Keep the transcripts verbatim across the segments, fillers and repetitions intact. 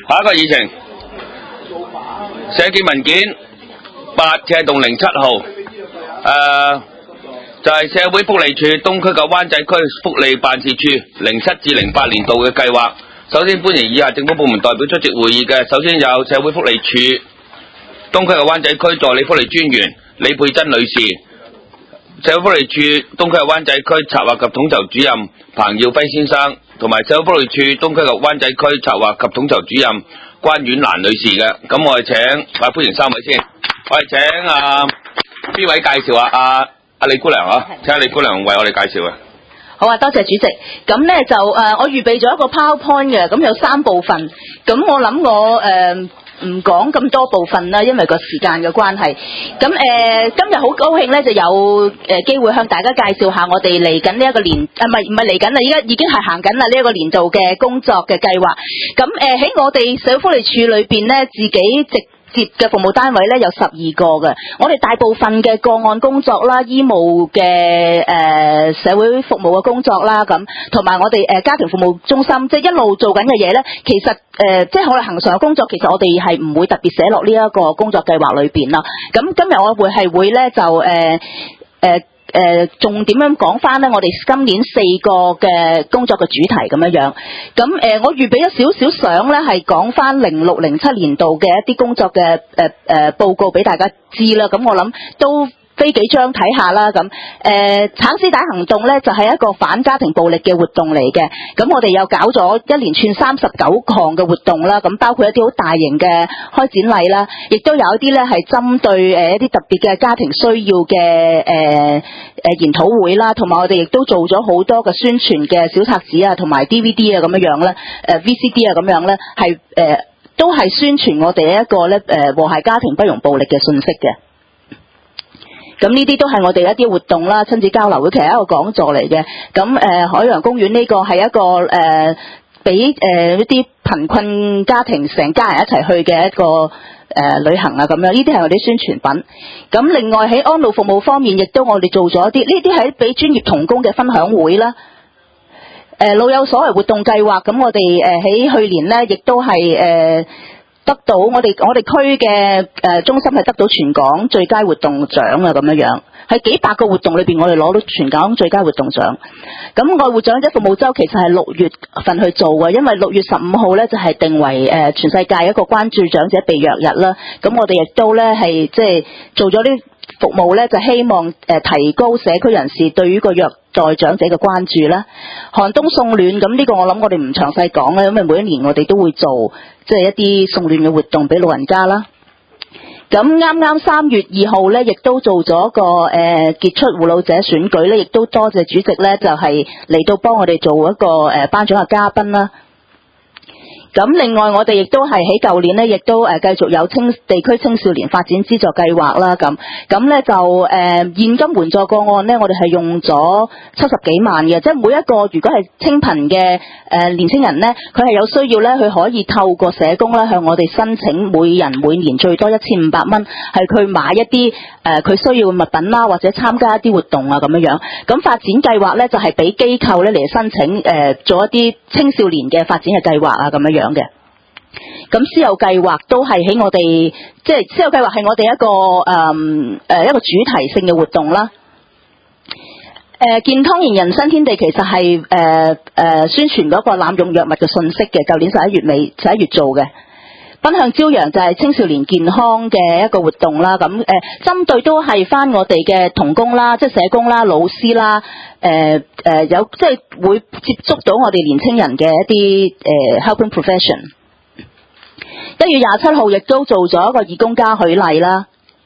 下一個議程，社建文件八赤洞零七號，誒、呃、就係、是、社會福利署東區及灣仔區福利辦事處零七至零八年度嘅計劃。首先歡迎以下政府部門代表出席會議嘅，首先有社會福利署東區及灣仔區助理福利專員李佩珍女士，社會福利署東區及灣仔區策劃及統籌主任彭耀輝先生，同埋社會福利署東區及灣仔區策劃及統籌主任關婉蘭女士嘅。咁我哋請啊歡迎三位先，我哋請啊邊位介紹啊？阿阿李姑娘啊，請阿李姑娘為我哋介紹啊。 好啊，多謝主席。咁咧就誒、呃，我預備咗一個 PowerPoint 嘅，咁有三部分。咁我諗我誒唔講咁多部分啦，因為個時間嘅關係。咁誒、呃，今日好高興咧，就有誒、呃、機會向大家介紹下我哋嚟緊呢一個年，啊唔係唔係嚟緊啦，依家已經係行緊啦呢一個年度嘅工作嘅計劃。咁誒喺我哋社會福利署裏邊咧，自己直接嘅服務單位咧有十二個嘅，我哋大部分嘅個案工作啦、醫務嘅誒、呃、社會服務嘅工作啦，咁同埋我哋誒、呃、家庭服務中心，即係一路做緊嘅嘢咧，其實誒、呃、即係我哋恆常嘅工作，其實我哋係唔會特別寫落呢一個工作計劃裏邊啦。咁今日我會係會咧就誒誒。呃呃誒、呃，重點樣講翻咧？我哋今年四個嘅工作嘅主題咁樣樣。咁誒、呃，我預備咗少少相咧，係講翻零六零七年度嘅一啲工作嘅誒誒報告俾大家知啦。咁我諗都飛幾張睇下啦。咁誒、呃，橙絲帶行動咧就係、是、一個反家庭暴力嘅活動嚟嘅。咁我哋又搞咗一連串三十九項嘅活動啦。咁包括一啲好大型嘅開展禮啦，亦都有一啲咧係針對誒一啲特別嘅家庭需要嘅誒。呃誒研討會啦，同埋我哋亦都做咗好多嘅宣傳嘅小冊子啊，同埋 D V D 啊咁樣樣咧，誒 V C D 啊咁樣咧，係誒、呃、都係宣傳我哋一個咧誒和諧家庭不容暴力嘅信息嘅。咁呢啲都係我哋一啲活動啦，親子交流會其實係一個講座嚟嘅。咁誒、呃、海洋公園呢個係一個誒俾誒一啲貧困家庭成家人一齊去嘅一個。誒、呃、旅行啊咁樣，呢啲係我哋宣傳品。咁另外喺安老服務方面，亦都我哋做咗一啲，呢啲係俾專業同工嘅分享會啦。誒、呃、老有所為活動計劃，咁我哋誒喺去年呢，亦都係誒、呃、得到我哋我哋區嘅誒中心係得到全港最佳活動獎啊咁樣樣。喺幾百個活動裏邊，我哋攞到全港最佳活動獎。咁愛護長者服務週其實係六月份去做嘅，因為六月十五號咧就係定為誒全世界一個關注長者被虐日啦。咁我哋亦都咧係即係做咗啲服務咧，就希望誒提高社區人士對於個虐待長者嘅關注啦。寒冬送暖，咁呢個我諗我哋唔詳細講啦，因為每一年我哋都會做即係一啲送暖嘅活動俾老人家啦。咁啱啱三月二號咧，亦都做咗個誒、呃、傑出護老者選舉咧，亦都多謝主席咧，就係、是、嚟到幫我哋做一個誒、呃、頒獎嘅嘉賓啦。咁另外我哋亦都係喺舊年咧，亦都誒繼續有青地區青少年發展資助計劃啦。咁咁咧就誒、呃、現金援助個案咧，我哋係用咗七十幾萬嘅，即係每一個如果係清貧嘅誒年青人咧，佢係有需要咧，佢可以透過社工咧向我哋申請，每人每年最多一千五百蚊，係佢買一啲誒佢需要嘅物品啦，或者參加一啲活動啊咁樣樣。咁發展計劃咧就係俾機構咧嚟申請誒、呃、做一啲青少年嘅發展嘅計劃啊咁樣樣。樣嘅，咁私有計劃都係喺我哋，即係私有計劃係我哋一個誒誒、呃、一個主題性嘅活動啦。誒、呃、健康型人生天地其實係誒誒宣傳嗰個濫用藥物嘅信息嘅，舊年十一月尾十一月做嘅。奔向朝陽就係青少年健康嘅一個活動啦。咁誒、呃、針對都係翻我哋嘅同工啦，即係社工啦、老師啦，誒、呃、誒、呃、有即係會接觸到我哋年青人嘅一啲誒、呃、helping profession。一月廿七號亦都做咗一個義工嘉許禮啦。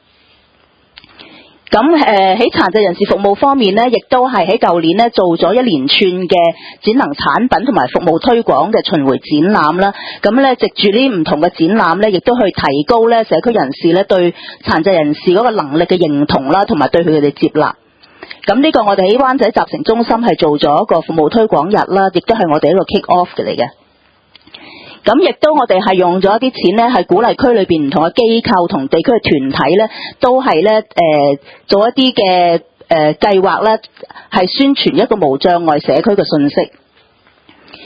咁誒喺殘疾人士服務方面咧，亦都係喺舊年咧做咗一連串嘅展能產品同埋服務推廣嘅巡迴展覽啦。咁咧藉住呢唔同嘅展覽咧，亦都去提高咧社區人士咧對殘疾人士嗰個能力嘅認同啦，同埋對佢哋接納。咁呢個我哋喺灣仔集成中心係做咗一個服務推廣日啦，亦都係我哋一個 kick off 嘅嚟嘅。咁亦都我哋係用咗一啲錢咧，係鼓勵區裏邊唔同嘅機構同地區嘅團體咧，都係咧誒做一啲嘅誒計劃咧，係宣傳一個無障礙社區嘅信息。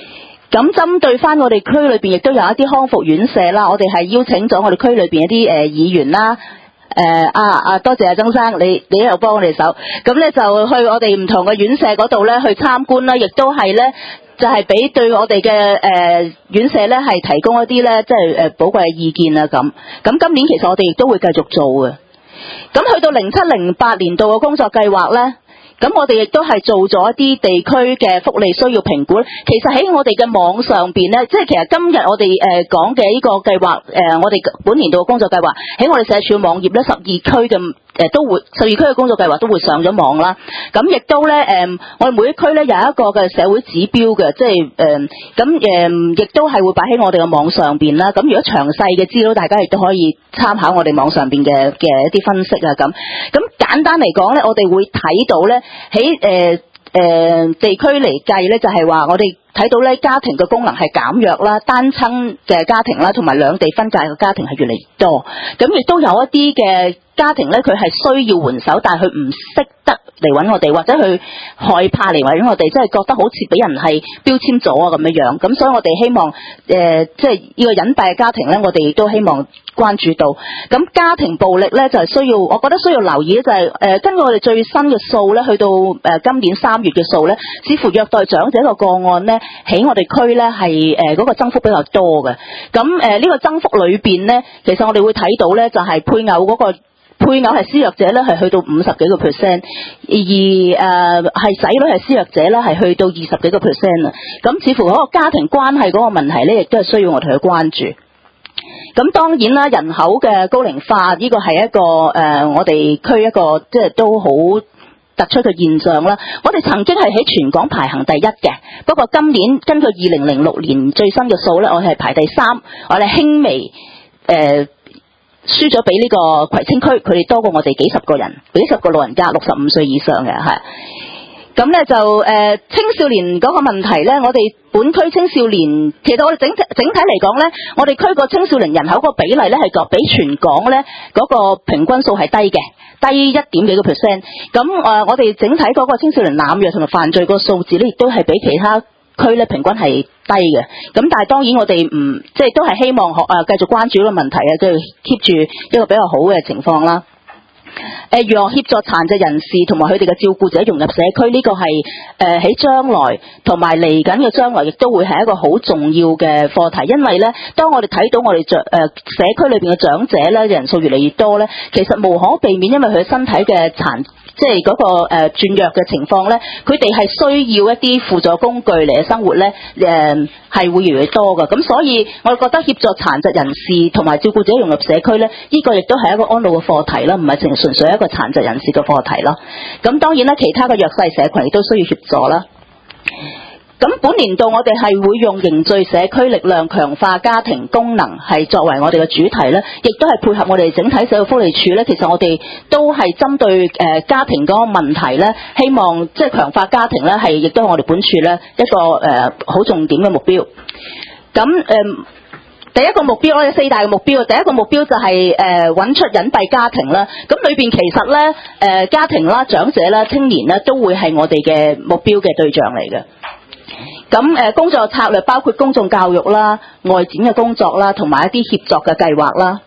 咁針對翻我哋區裏邊亦都有一啲康復院舍啦，我哋係邀請咗我哋區裏邊一啲誒、呃、議員啦，誒、呃、啊啊多謝阿曾生，你你又幫我哋手，咁咧就去我哋唔同嘅院舍嗰度咧去參觀啦，亦都係咧就係、是、俾對我哋嘅誒院舍咧係提供一啲咧即係誒寶貴嘅意見啊咁，咁今年其實我哋亦都會繼續做嘅，咁去到零七零八年度嘅工作計劃咧。咁我哋亦都係做咗一啲地區嘅福利需要評估。其實喺我哋嘅網上邊咧，即係其實今日我哋誒講嘅呢個計劃，誒、呃、我哋本年度嘅工作計劃喺我哋社署網頁咧，十二區嘅誒都會十二區嘅工作計劃都會上咗網啦。咁亦都咧誒、呃，我哋每一區咧有一個嘅社會指標嘅，即係誒咁誒，亦都係會擺喺我哋嘅網上邊啦。咁如果詳細嘅資料，大家亦都可以參考我哋網上邊嘅嘅一啲分析啊咁。咁簡單嚟講咧，我哋會睇到咧。喺誒誒地區嚟計咧，就係話我哋睇到咧家庭嘅功能係減弱啦，單親嘅家庭啦，同埋兩地分界嘅家庭係越嚟越多。咁亦都有一啲嘅家庭咧，佢係需要援手，但係佢唔識得嚟揾我哋，或者佢害怕嚟揾我哋，即係覺得好似俾人係標籤咗啊咁樣樣。咁所以我哋希望誒，即係呢個隱蔽嘅家庭咧，我哋亦都希望關注到。咁家庭暴力咧就係、是、需要，我覺得需要留意咧就係、是、誒、呃，根據我哋最新嘅數咧，去到誒、呃、今年三月嘅數咧，似乎虐待長者個個案咧，喺我哋區咧係誒嗰個增幅比較多嘅。咁誒呢個增幅裏邊咧，其實我哋會睇到咧，就係、是、配偶嗰、那個。配偶係施虐者咧，係去到五十幾個 percent，而誒係仔女係施虐者咧，係去到二十幾個 percent 啊。咁似乎嗰個家庭關係嗰個問題咧，亦都係需要我哋去關注。咁當然啦，人口嘅高齡化呢個係一個誒、呃、我哋區一個即係都好突出嘅現象啦。我哋曾經係喺全港排行第一嘅，不過今年根據二零零六年最新嘅數咧，我哋係排第三，我哋輕微誒。呃輸咗俾呢個葵青區，佢哋多過我哋幾十個人，幾十個老人家，六十五歲以上嘅係。咁咧就誒、呃、青少年嗰個問題咧，我哋本區青少年，其實我哋整體整體嚟講咧，我哋區個青少年人口個比例咧係比全港咧嗰個平均數係低嘅，低一點幾個 percent。咁誒、呃，我哋整體嗰個青少年濫虐同埋犯罪個數字咧，亦都係比其他區咧平均係低嘅，咁但係當然我哋唔即係都係希望學啊繼續關注呢個問題啊，即係 keep 住一個比較好嘅情況啦。誒，如何協助殘疾人士同埋佢哋嘅照顧者融入社區？呢、這個係誒喺將來同埋嚟緊嘅將來，亦都會係一個好重要嘅課題。因為咧，當我哋睇到我哋長誒社區裏邊嘅長者咧人數越嚟越多咧，其實無可避免，因為佢身體嘅殘。即係嗰、那個誒、呃、轉弱嘅情況咧，佢哋係需要一啲輔助工具嚟嘅生活咧，誒、呃、係會越嚟越多㗎。咁所以我覺得協助殘疾人士同埋照顧者融入社區咧，呢、這個亦都係一個安老嘅課題啦，唔係淨係純粹一個殘疾人士嘅課題咯。咁當然啦，其他嘅弱勢社群亦都需要協助啦。咁本年度我哋係會用凝聚社區力量，強化家庭功能係作為我哋嘅主題咧，亦都係配合我哋整體社會福利署咧。其實我哋都係針對誒家庭嗰個問題咧，希望即係強化家庭咧，係亦都係我哋本署咧一個誒好重點嘅目標。咁誒、呃、第一個目標，我哋四大嘅目標，第一個目標就係誒揾出隱蔽家庭啦。咁裏邊其實咧誒、呃、家庭啦、長者啦、青年咧，都會係我哋嘅目標嘅對象嚟嘅。咁誒工作策略包括公眾教育啦、外展嘅工作啦，同埋一啲協作嘅計劃啦。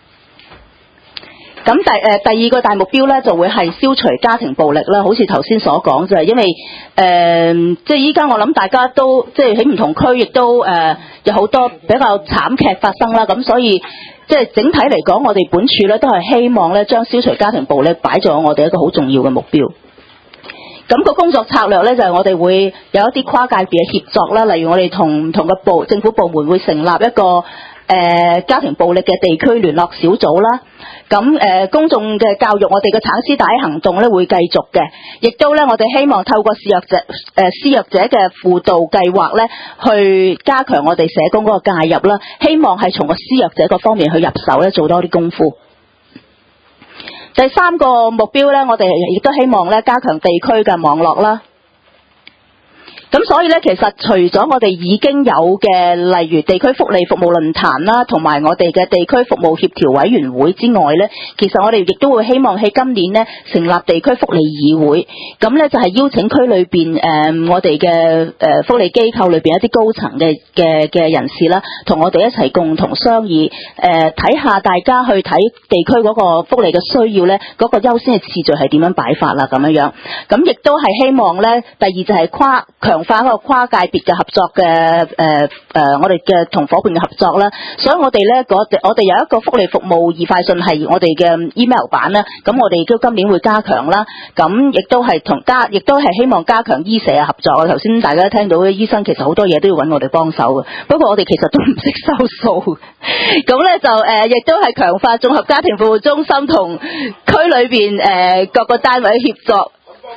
咁第誒、呃、第二個大目標咧，就會係消除家庭暴力啦。好似頭先所講就係因為誒、呃，即係依家我諗大家都即係喺唔同區亦都誒、呃、有好多比較慘劇發生啦。咁所以即係整體嚟講，我哋本署咧都係希望咧將消除家庭暴力擺咗我哋一個好重要嘅目標。咁個工作策略咧就係、是、我哋會有一啲跨界別嘅協作啦，例如我哋同唔同嘅部政府部門會成立一個誒、呃、家庭暴力嘅地區聯絡小組啦。咁誒、呃、公眾嘅教育，我哋嘅橙絲帶行動咧會繼續嘅，亦都咧我哋希望透過施虐者誒施虐者嘅輔導計劃咧，去加強我哋社工嗰個介入啦。希望係從個施虐者嗰方面去入手咧，做多啲功夫。第三個目標咧，我哋亦都希望咧加強地區嘅網絡啦。 咁所以咧，其實除咗我哋已經有嘅，例如地區福利服務論壇啦，同埋我哋嘅地區服務協調委員會之外咧，其實我哋亦都會希望喺今年咧成立地區福利議會，咁咧就係邀請區裏邊誒、呃、我哋嘅誒福利機構裏邊一啲高層嘅嘅嘅人士啦，同我哋一齊共同商議，誒睇下大家去睇地區嗰個福利嘅需要咧，嗰、嗰個優先嘅次序係點樣擺法啦咁樣樣，咁亦都係希望咧，第二就係跨強化一個跨界別嘅合作嘅誒誒，我哋嘅同夥伴嘅合作啦。所以我哋咧，我哋我哋有一個福利服務易快訊係我哋嘅 email 版啦。咁我哋都今年會加強啦。咁亦都係同加，亦都係希望加強醫社嘅合作。頭先大家都聽到，醫生其實好多嘢都要揾我哋幫手嘅。不過我哋其實都唔識收數。咁咧就誒，亦、呃、都係強化綜合家庭服務中心同區裏邊誒、呃、各個單位協作。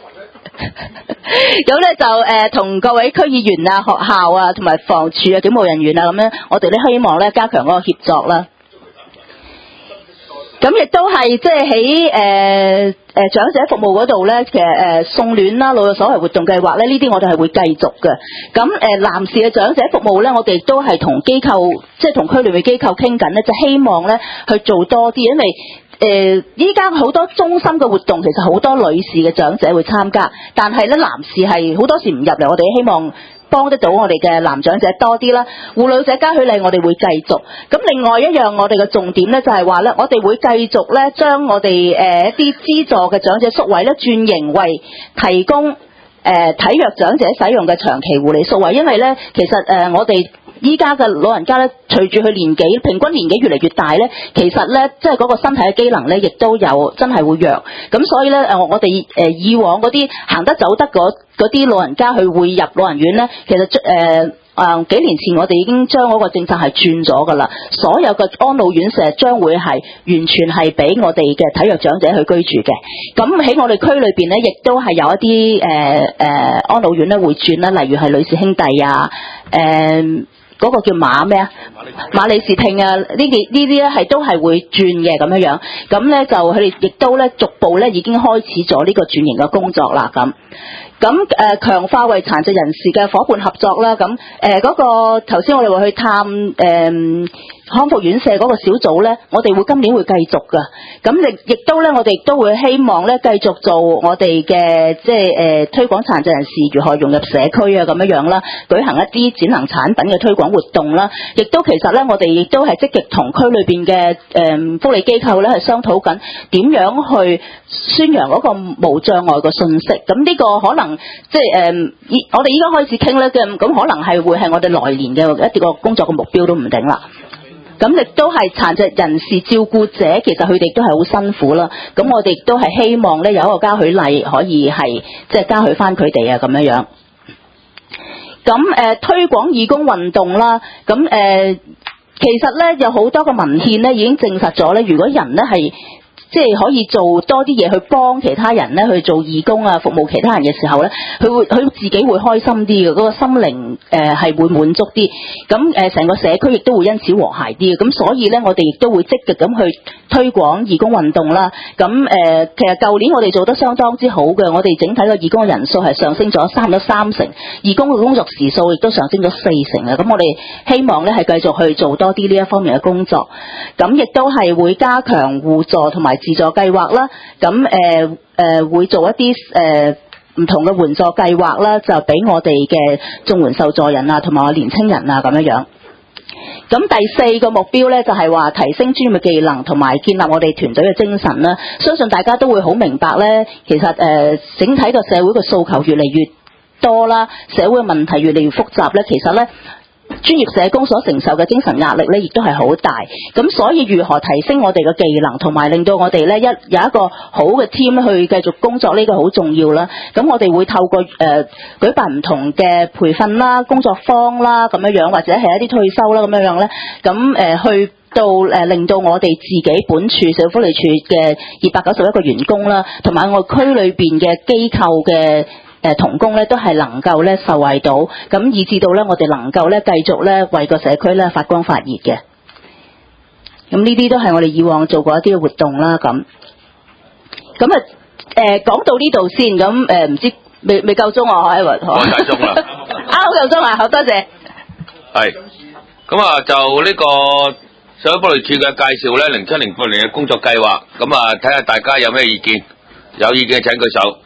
咁咧就誒同、呃、各位區議員啊、學校啊、同埋房署啊、警務人員啊咁樣，我哋咧希望咧加強嗰個協作啦。咁亦都係即係喺誒誒長者服務嗰度咧，其實誒、呃、送暖啦、老有所為活動計劃咧，呢啲我哋係會繼續嘅。咁誒、呃、男士嘅長者服務咧，我哋都係同機構，即係同區裏嘅機構傾緊咧，就希望咧去做多啲，因為誒依家好多中心嘅活動，其實好多女士嘅長者會參加，但係咧男士係好多時唔入嚟，我哋希望幫得到我哋嘅男長者多啲啦。護老者加許禮我哋會繼續。咁另外一樣我哋嘅重點咧就係話咧，我哋會繼續咧將我哋誒一啲資助嘅長者宿位咧轉型為提供誒、呃、體弱長者使用嘅長期護理宿位，因為咧其實誒、呃、我哋依家嘅老人家咧，隨住佢年紀平均年紀越嚟越大咧，其實咧即係嗰個身體嘅機能咧，亦都有真係會弱。咁所以咧，誒我哋誒以往嗰啲行得走得嗰嗰啲老人家去會入老人院咧，其實誒。呃誒、嗯、幾年前我哋已經將嗰個政策係轉咗㗎啦，所有嘅安老院舍將會係完全係俾我哋嘅體弱長者去居住嘅。咁喺我哋區裏邊咧，亦都係有一啲誒誒安老院咧會轉啦，例如係女士兄弟啊，誒、呃、嗰、那個叫馬咩啊？馬里士聽啊，呢啲呢啲咧係都係會轉嘅咁樣樣。咁咧就佢哋亦都咧逐步咧已經開始咗呢個轉型嘅工作啦咁。咁誒強化為殘疾人士嘅伙伴合作啦，咁誒嗰個頭先我哋話去探誒、呃、康復院舍嗰個小組咧，我哋會今年會繼續噶。咁亦亦都咧，我哋亦都會希望咧繼續做我哋嘅即係誒、呃、推廣殘疾人士如何融入社區啊咁樣樣啦，舉行一啲展能產品嘅推廣活動啦。亦都其實咧，我哋亦都係積極同區裏邊嘅誒福利機構咧係商討緊點樣去宣揚嗰個無障礙嘅信息。咁呢個可能即係誒，我哋依家開始傾咧嘅，咁可能係會係我哋來年嘅一啲個工作嘅目標都唔定啦。咁亦都係殘疾人士照顧者，其實佢哋都係好辛苦啦。咁我哋亦都係希望咧有一個嘉許禮可以係即係嘉許翻佢哋啊咁樣樣。咁誒、呃、推廣義工運動啦，咁誒、呃、其實咧有好多個文獻咧已經證實咗咧，如果人咧係即係可以做多啲嘢去幫其他人咧去做義工啊，服務其他人嘅時候咧，佢會佢自己會開心啲嘅，嗰、那個心靈誒係會滿足啲。咁誒成個社區亦都會因此和諧啲嘅。咁所以咧，我哋亦都會積極咁去推廣義工運動啦。咁誒、呃、其實舊年我哋做得相當之好嘅，我哋整體嘅義工嘅人數係上升咗差唔多三成，義工嘅工作時數亦都上升咗四成啊。咁我哋希望咧係繼續去做多啲呢一方面嘅工作。咁亦都係會加強互助同埋自助計劃啦，咁誒誒會做一啲誒唔同嘅援助計劃啦，就俾我哋嘅綜援受助人啊，同埋我年青人啊咁樣樣。咁第四個目標咧，就係話提升專業嘅技能同埋建立我哋團隊嘅精神啦。相信大家都會好明白咧，其實誒、呃、整體個社會嘅訴求越嚟越多啦，社會嘅問題越嚟越複雜咧，其實咧，專業社工所承受嘅精神壓力咧，亦都係好大。咁所以如何提升我哋嘅技能，同埋令到我哋咧一有一個好嘅 team 去繼續工作，呢個好重要啦。咁我哋會透過誒、呃、舉辦唔同嘅培訓啦、工作坊啦咁樣樣，或者係一啲退休啦咁樣樣咧。咁誒、呃、去到誒、呃、令到我哋自己本處社會福利處嘅二百九十一個員工啦，同埋我區裏邊嘅機構嘅誒同工咧都係能夠咧受惠到，咁以至到咧我哋能夠咧繼續咧為個社區咧發光發熱嘅。咁呢啲都係我哋以往做過一啲嘅活動啦。咁咁啊誒講到呢度先，咁誒唔知未未夠鐘啊，海雲。 過晒鐘啦。 啊，好夠鐘啊，好多謝。 係。咁啊，就呢個社會福利署嘅介紹咧，零七零八年嘅工作計劃。咁啊，睇下大家有咩意見，有意見請舉手。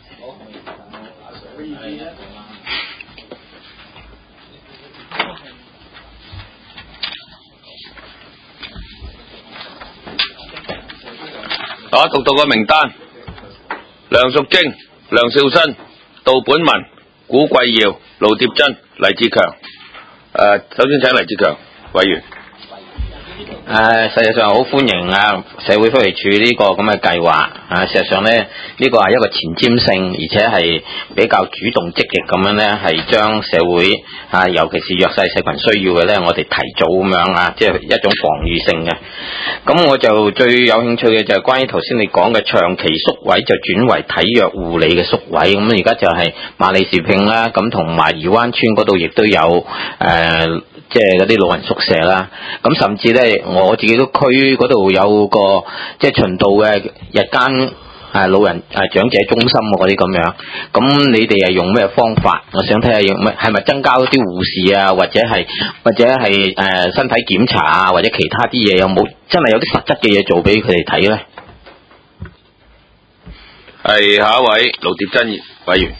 我讀到個名單：梁淑貞、梁少新、杜本文、古貴耀、盧蝶珍、黎志強。誒，首先請黎志強委員。 誒、呃，實際上好歡迎啊社會福利署呢個咁嘅計劃啊！事實上咧，呢、這個係一個前瞻性，而且係比較主動積極咁樣咧，係將社會啊，尤其是弱勢社群需要嘅咧，我哋提早咁樣啊，即係一種防禦性嘅。咁我就最有興趣嘅就係關於頭先你講嘅長期宿位就轉為體弱護理嘅宿位，咁而家就係馬里士拼啦，咁同埋漁灣村嗰度亦都有誒。呃即係嗰啲老人宿舍啦，咁甚至咧，我自己都區嗰度有個即係循道嘅日間誒老人誒長者中心嗰啲咁樣，咁你哋係用咩方法？我想睇下用咩，係咪增加啲護士啊，或者係或者係誒、呃、身體檢查啊，或者其他啲嘢有冇真係有啲實質嘅嘢做俾佢哋睇咧？ 係下一位盧蝶珍委員。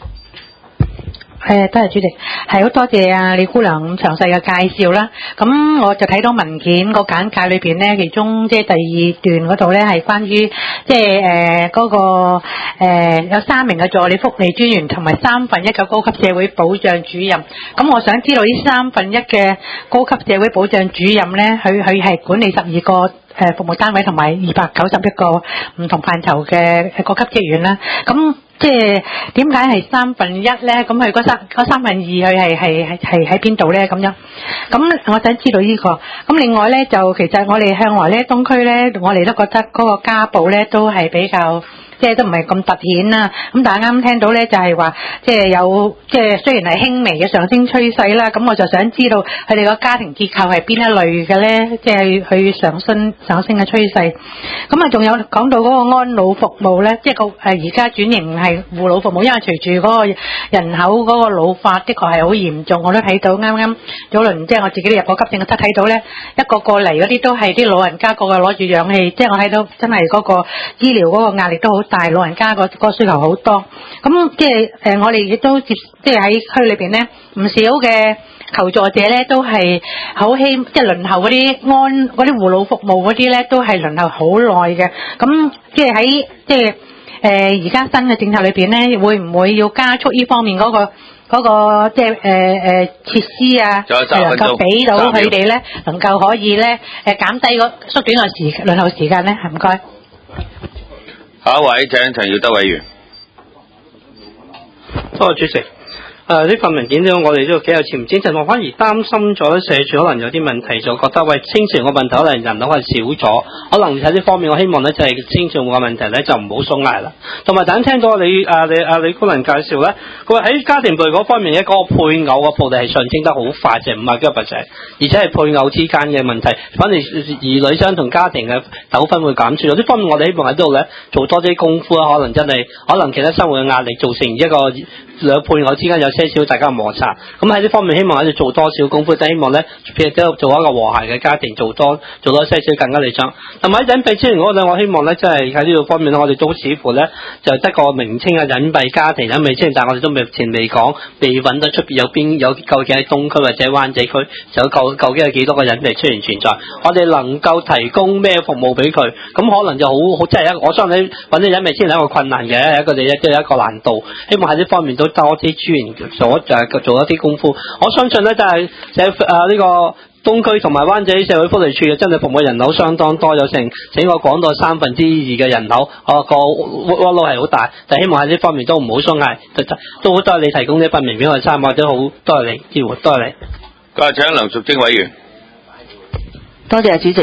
誒，多謝主席，係好多謝啊李姑娘咁詳細嘅介紹啦。咁我就睇到文件個簡介裏邊咧，其中即係第二段嗰度咧係關於即係誒嗰個誒、呃、有三名嘅助理福利專員同埋三分一嘅高級社會保障主任。咁我想知道呢三分一嘅高級社會保障主任咧，佢佢係管理十二個誒服務單位同埋二百九十一個唔同範疇嘅各級職員啦。咁即係點解係三分一咧？咁佢嗰三嗰三分二佢係係係係喺邊度咧？咁樣，咁我想知道呢個。咁另外咧就其實我哋向來咧東區咧，我哋都覺得嗰個家暴咧都係比較。即係都唔係咁突顯啦，咁但係啱聽到咧就係話，即係有即係雖然係輕微嘅上升趨勢啦，咁我就想知道佢哋個家庭結構係邊一類嘅咧，即係去上升上升嘅趨勢。咁啊，仲有講到嗰個安老服務咧，即係個誒而家轉型係護老服務，因為隨住嗰個人口嗰個老化，的確係好嚴重。我都睇到啱啱早輪，即係我自己都入過急症室睇到咧，一個過嚟嗰啲都係啲老人家個個攞住氧氣，即係我睇到真係嗰個醫療嗰個壓力都好大，老人家個個需求好多，咁即係誒，我哋亦都接，即係喺區裏邊咧，唔少嘅求助者咧都係好希，即係輪候嗰啲安嗰啲護老服務嗰啲咧，都係輪候好耐嘅。咁即係喺即係誒而家新嘅政策裏邊咧，會唔會要加速呢方面嗰個嗰個即係誒誒設施啊，係能夠俾到佢哋咧，能夠可以咧誒減低個縮短個時輪候時間咧？係唔該。 下一位請陳耀德委員。 多謝主席。誒呢、呃、份文件咧，我哋都幾有前瞻，就我反而擔心咗社署可能有啲問題，就覺得喂青少年個問題可能人口係少咗，可能喺呢方面我希望咧就係、是、青少年個問題咧就唔好鬆懈啦。同埋等聽到你啊你啊李姑娘介紹咧，佢話喺家庭暴力嗰方面咧，嗰、那個配偶個暴力係上升得好快，就係五十幾個 percent，而且係配偶之間嘅問題，反而兒女相同家庭嘅糾紛會減少。呢方面我哋希望喺度咧做多啲功夫啦，可能真係可能其他生活嘅壓力造成一個兩配偶之間有些少大家摩擦，咁喺呢方面希望喺度做多少功夫，即係希望咧，譬如都做一個和諧嘅家庭，做多做多些少更加理想。同埋喺隱蔽之前嗰度，我希望咧，即係喺呢度方面咧，我哋都似乎咧就得個名稱啊，隱蔽家庭隱蔽之前，但係我哋都未前未講，未揾到出邊有邊有究竟喺東區或者灣仔區有究究竟有幾多個隱蔽出現存在，我哋能夠提供咩服務俾佢，咁可能就好好即係一我相信你揾啲隱蔽之前係一個困難嘅，係一個你即係一個難度，希望喺呢方面都多啲資源做就係做一啲功夫。我相信咧就係社誒呢個東區同埋灣仔社會福利處嘅真係服務人口相當多，有成整個港島三分之二嘅人口，我個窩路係好大，但希望喺呢方面都唔好鬆懈，都好多謝你提供呢份名片我哋參考，都好多謝你支援，多謝你。 今日請梁淑貞委員。 多謝主席。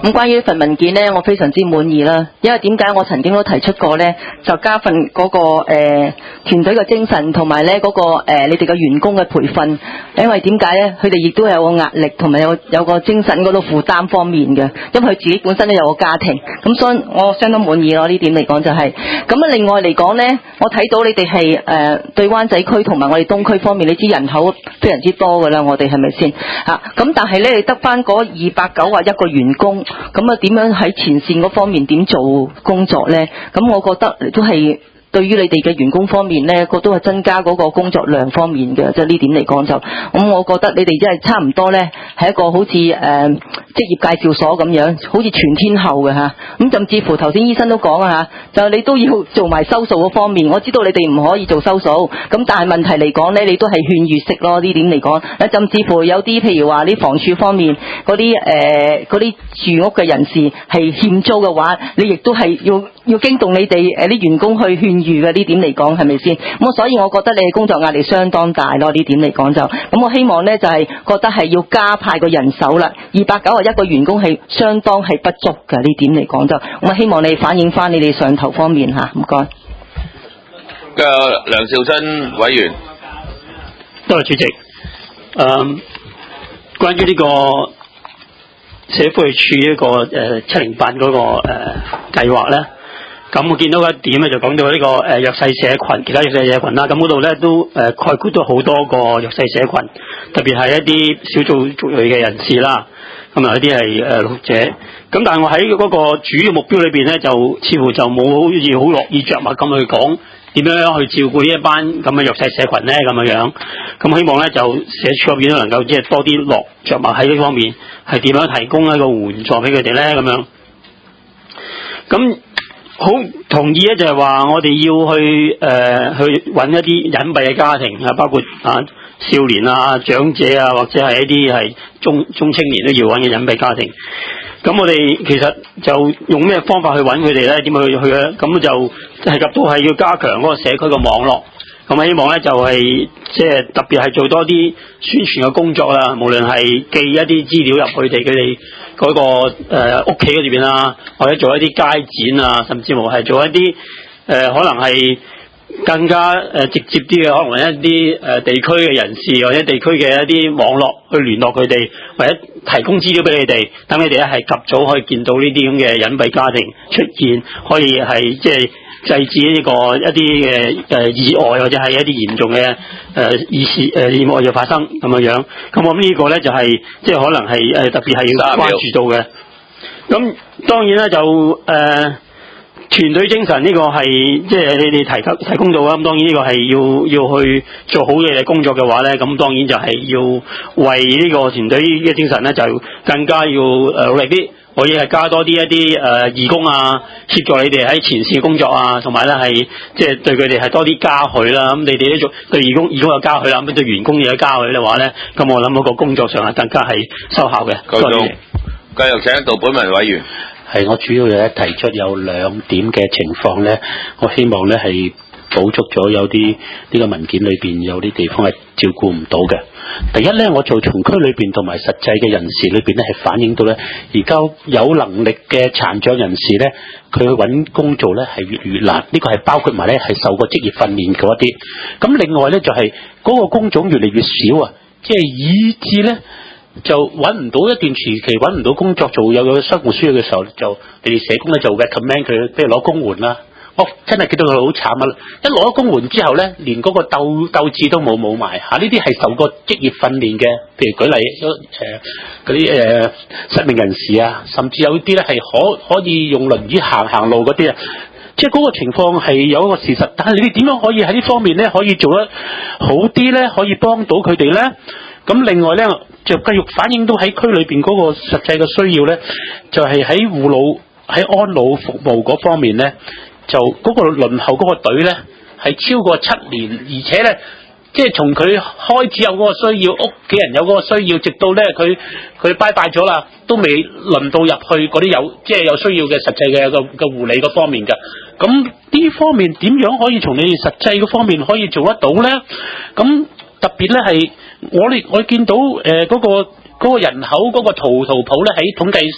咁關於呢份文件呢，我非常之滿意啦。因為點解我曾經都提出過呢，就加份嗰、嗰個誒、呃、團隊嘅精神，同埋呢嗰個誒、呃、你哋嘅員工嘅培訓。因為點解呢？佢哋亦都有個壓力，同埋有有個精神嗰度負擔方面嘅。因為佢自己本身都有個家庭，咁所以我相當滿意咯。呢點嚟講就係、是、咁啊。另外嚟講呢，我睇到你哋係誒對灣仔區同埋我哋東區方面，你知人口非常之多㗎啦，我哋係咪先嚇？咁但係呢，你得翻嗰二百九十一個員工，咁啊點樣喺前線嗰方面點做工作呢？咁我覺得都係對於你哋嘅員工方面呢，個都係增加嗰個工作量方面嘅，即係呢點嚟講就，咁我覺得你哋真係差唔多呢，係一個好似誒、呃、職業介紹所咁樣，好似全天候嘅嚇。咁甚至乎頭先醫生都講啊嚇，就你都要做埋收數嗰方面。我知道你哋唔可以做收數，咁但係問題嚟講呢，你都係勸喻式咯。呢點嚟講，甚至乎有啲譬如話啲房署方面嗰啲誒嗰啲住屋嘅人士係欠租嘅話，你亦都係要要驚動你哋誒啲員工去勸喻嘅。呢點嚟講係咪先？咁所以我覺得你哋工作壓力相當大咯。呢點嚟講就，咁我希望呢就係、是、覺得係要加派個人手啦。二百九十一個員工係相當係不足嘅。呢點嚟講就，我希望你反映翻你哋上頭方面嚇，唔該。 嘅梁兆新委員， 多謝主席。誒、嗯，關於呢個社會福利署一個誒七零八嗰個誒計劃咧。咁我見到一點咧，就講到呢個誒弱勢社群，其他弱勢社群啦。咁嗰度咧都誒概括咗好多個弱勢社群，特別係一啲少數族裔嘅人士啦。咁啊，有啲係誒露宿者。咁但係我喺嗰個主要目標裏邊咧，就似乎就冇好似好樂意着墨咁去講點樣去照顧呢一班咁嘅弱勢社群咧咁樣樣。咁希望咧就社署嗰邊都能夠即係多啲落着墨喺呢方面，係點樣提供一個援助俾佢哋咧咁樣。咁好同意咧，就係話我哋要去誒、呃、去揾一啲隱蔽嘅家庭啊，包括啊少年啊、長者啊，或者係一啲係中中青年都要揾嘅隱蔽家庭。咁我哋其實就用咩方法去揾佢哋咧？點去去咧？咁就係及都係要加強嗰個社區嘅網絡。咁希望咧就係即係特別係做多啲宣傳嘅工作啦，無論係寄一啲資料入去哋佢哋嗰個誒屋企嗰邊啦，或者做一啲街展啊，甚至乎係做一啲誒、呃、可能係更加誒、呃、直接啲嘅，可能一啲誒、呃、地區嘅人士或者地區嘅一啲網絡去聯絡佢哋，或者提供資料俾你哋，等你哋咧係及早可以見到呢啲咁嘅隱蔽家庭出現，可以係即係制止呢個一啲嘅誒意外或者係一啲嚴重嘅誒意事誒意外嘅發生咁樣樣。咁我諗呢個咧就係、是、即係可能係誒、呃、特別係要關注到嘅。咁當然咧就誒、呃、團隊精神呢個係即係你哋提及提供到啦。咁當然呢個係要要去做好嘢嘅工作嘅話咧，咁當然就係要為呢個團隊嘅精神咧就更加要誒努力啲。可以係加多啲一啲誒、呃、義工啊，協助你哋喺前線工作啊，同埋咧係即係對佢哋係多啲嘉許啦。咁你哋呢做對義工義工有嘉許啦，咁對員工有嘉許嘅話咧，咁我諗嗰個工作上係更加係收效嘅。 夠鐘，繼續請杜本文委員。 係我主要咧提出有兩點嘅情況咧，我希望咧係補足咗有啲呢個文件裏邊有啲地方係照顧唔到嘅。第一咧，我做從區裏邊同埋實際嘅人士裏邊咧，係反映到咧，而家有能力嘅殘障人士咧，佢去揾工做咧係越嚟越難。呢、這個係包括埋咧係受過職業訓練嗰一啲。咁另外咧就係、是、嗰、那個工種越嚟越少啊，即係以致咧就揾唔到一段時期揾唔到工作做，有有生活需要嘅時候，就你哋社工咧就 recommend 佢，譬如攞工援啦。我、哦、真係見到佢好慘啊！一攞咗工援之後咧，連嗰個鬥鬥志都冇冇埋嚇。呢啲係受過職業訓練嘅，譬如舉例誒嗰啲誒失明人士啊，甚至有啲咧係可可以用輪椅行行路嗰啲啊。即係嗰個情況係有一個事實，但係你哋點樣可以喺呢方面咧可以做得好啲咧？可以幫到佢哋咧？咁另外咧就繼續反映到喺區裏邊嗰個實際嘅需要咧，就係喺護老喺安老服務嗰方面咧。就嗰個輪候嗰個隊咧係超過七年，而且咧即係從佢開始有嗰個需要，屋企人有嗰個需要，直到咧佢佢拜拜咗啦，都未輪到入去嗰啲有即係有需要嘅實際嘅個個護理嗰方面㗎。咁呢方面點樣可以從你哋實際嗰方面可以做得到咧？咁特別咧係我哋我見到誒嗰個嗰個人口嗰個圖圖譜咧喺統計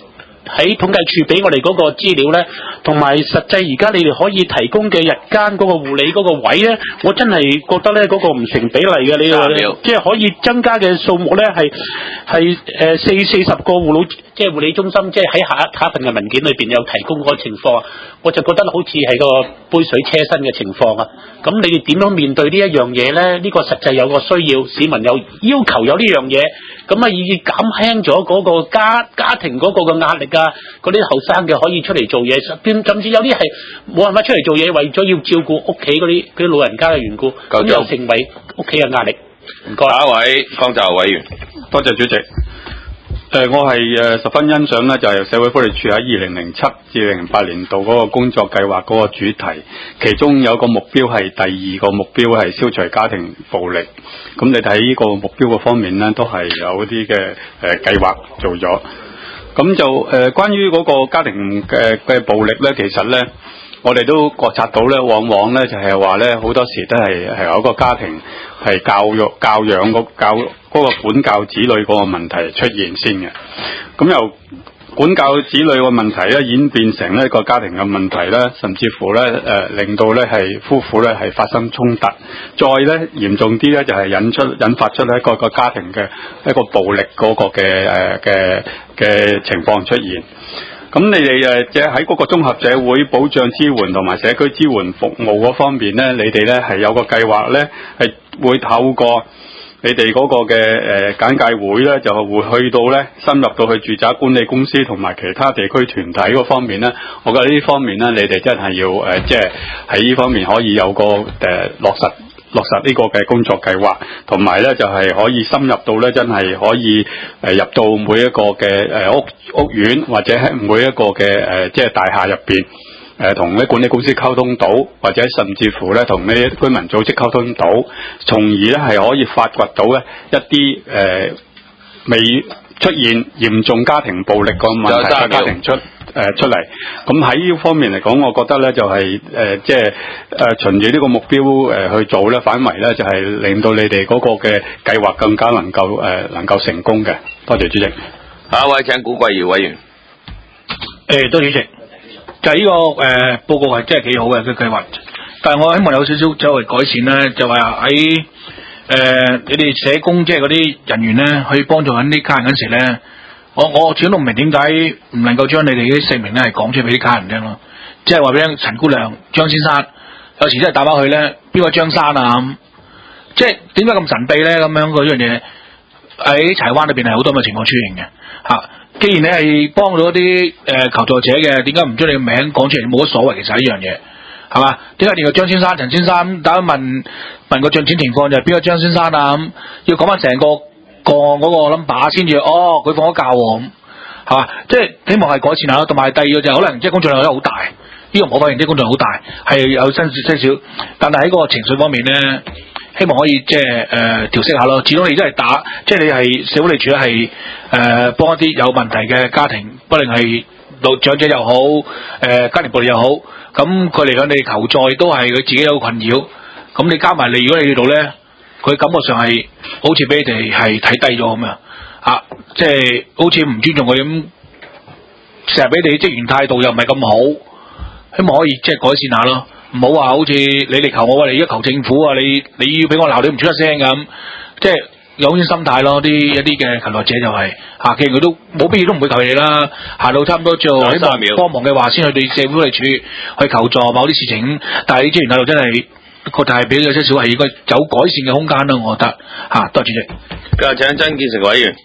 喺統計處俾我哋嗰個資料咧，同埋實際而家你哋可以提供嘅日間嗰個護理嗰個位咧，我真係覺得咧嗰個唔成比例嘅，你話即係可以增加嘅數目咧係係誒四四十個護老即係護理中心，即係喺下一下一份嘅文件裏邊有提供嗰個情況，我就覺得好似係個杯水車薪嘅情況啊！咁你哋點樣面對呢一樣嘢咧？呢個實際有個需要，市民有要求有呢樣嘢，咁啊以減輕咗嗰個家家庭嗰個嘅壓力啊，嗰啲後生嘅可以出嚟做嘢，甚至有啲係冇辦法出嚟做嘢，為咗要照顧屋企嗰啲嗰啲老人家嘅緣故，咁又成為屋企嘅壓力。唔該。 下一位江澤委員， 多謝主席。誒、呃，我係誒十分欣賞咧，就係、是、社會福利署喺二零零七至二零零八年度嗰個工作計劃嗰個主題，其中有個目標係第二個目標係消除家庭暴力。咁你睇呢個目標嘅方面咧，都係有啲嘅誒計劃做咗。咁就誒、呃、關於嗰個家庭嘅嘅暴力咧，其實咧我哋都覺察到咧，往往咧就係話咧好多時都係係有一個家庭係教育教養個教嗰個管教子女嗰個問題出現先嘅。咁由管教子女個問題咧演變成呢個家庭嘅問題咧，甚至乎咧誒、呃、令到咧係夫婦咧係發生衝突，再咧嚴重啲咧就係引出引發出咧一個個家庭嘅一個暴力嗰個嘅誒嘅嘅情況出現。咁你哋誒即係喺嗰個綜合社會保障支援同埋社區支援服務嗰方面咧，你哋咧係有個計劃咧係會透過你哋嗰個嘅誒簡介會咧，就會去到咧深入到去住宅管理公司同埋其他地區團體嗰方面咧，我覺得呢方面咧，你哋真係要誒即係喺呢方面可以有個誒、呃、落實落實呢個嘅工作計劃，同埋咧就係、是、可以深入到咧真係可以誒、呃、入到每一個嘅誒、呃、屋屋苑或者係每一個嘅誒、呃、即係大廈入邊。誒同啲管理公司溝通到，或者甚至乎咧同呢啲居民組織溝通到，從而咧係可以發掘到咧一啲誒、呃、未出現嚴重家庭暴力個問題嘅家庭出誒、呃、出嚟。咁喺呢方面嚟講，我覺得咧就係、是、誒、呃、即係誒循住呢個目標誒、呃、去做咧，反為咧就係、是、令到你哋嗰個嘅計劃更加能夠誒、呃、能夠成功嘅。多謝主席。 下一位請古貴堯委員。 誒，多謝主席。就係呢、這個誒、呃、報告係真係幾好嘅嘅計劃，但係我希望有少少周圍改善咧，就話喺誒你哋社工即係嗰啲人員咧，去幫助緊啲家人嗰時咧，我我始終都唔明點解唔能夠將你哋啲姓名咧係講出嚟俾啲家人聽咯，即係話俾聽陳姑娘、張先生，有時真係打翻去咧，邊個張生啊咁，即係點解咁神秘咧？咁樣嗰樣嘢喺柴灣裏邊係好多咁嘅情況出現嘅嚇。啊既然你係幫到啲誒、呃、求助者嘅，點解唔將你嘅名講出嚟？冇乜所謂，其實呢樣嘢係嘛？點解連個張先生、陳先生，大家問問個進展情況就係邊個張先生啊？咁要講翻成個個案嗰個 number 先至，哦，佢放咗假喎，咁係嘛？即係希望係改善下咯。同埋第二個就係、可能即係工作量都好大，呢、呢個我發現啲工作量好大，係有新些少，但係喺嗰個情緒方面咧。希望可以即係誒調適下咯。始終你真係打，即係你係社會福利署係誒幫一啲有問題嘅家庭，不論係老長者又好，誒、呃、家庭暴力又好，咁佢嚟講你求助都係佢自己有困擾。咁你加埋你，如果你去到咧，佢感覺上係好似俾你哋係睇低咗咁樣，啊，即係好似唔尊重佢咁，成日俾你職員態度又唔係咁好，希望可以即係改善下咯。唔好話好似你嚟求我啊，你而家求政府啊，你你要俾我鬧你唔出一聲咁，即係有種心態咯。啲一啲嘅求助者就係、是、嚇，其實佢都冇必要都唔會求你啦。行到差唔多做希望幫忙嘅話，先去對社會福利署去求助某啲事情。但係你之前喺度真係覺得係俾有些少係應該有改善嘅空間咯，我覺得嚇。多謝主席。 今日請曾建成委員。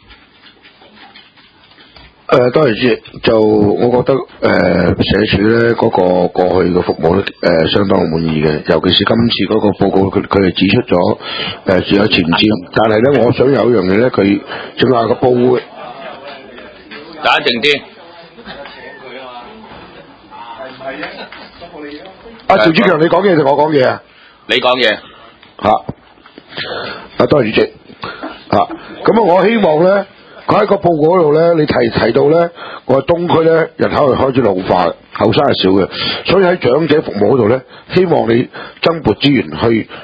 誒、呃，多謝主席。就我覺得誒、呃，社署咧嗰個過去嘅服務咧，誒、呃、相當滿意嘅。尤其是今次嗰個報告，佢佢哋指出咗誒，仲、呃、有前瞻。但係咧，我想有一樣嘢咧，佢正話個報， 打靜啲。 阿趙主強，你講嘢定我講嘢啊？ 你講嘢。 吓。啊，多謝主席。吓、啊，咁啊，我希望咧。佢喺個報告嗰度咧，你提提到咧，我哋東區咧人口係開始老化，後生係少嘅，所以喺長者服務嗰度咧，希望你增撥資源去